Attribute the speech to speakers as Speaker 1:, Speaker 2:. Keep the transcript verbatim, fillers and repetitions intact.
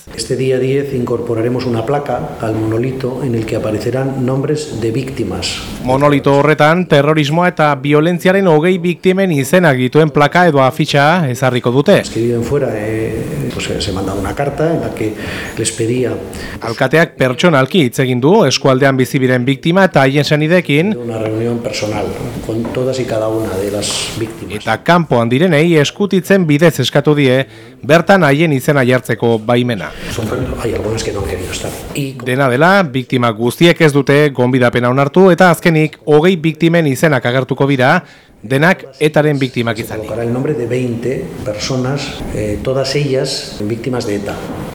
Speaker 1: Este día diez incorporaremos una placa al monolito en el que aparecerán nombres de víctimas.
Speaker 2: Monolito horretan terrorismoa eta violentziaren hogei biktimen izenak dituen plaka edo afitxa ezarriko dute.
Speaker 1: Los que viven fuera eh, pues, se manda una carta en la que les pedía.
Speaker 2: Alkateak pertsonalki hitz egin du eskualdean bizi diren biktima eta haien senideekin.
Speaker 1: Una reunión personal con todas y cada una de las víctimas.
Speaker 2: Eta kanpoan direnei eskutitzen bidez eskatu die bertan haien izena jartzeko baimena.
Speaker 1: Hay algunas que no han querido estar. Y...
Speaker 2: Dena dela, biktima guztiek ez dute gonbidapena onartu eta azkenik hogei biktimen izenak agertuko dira, denak etaren biktimak izanik.
Speaker 1: Se colocará el nombre de veinte personas, eh, todas ellas víctimas de ETA.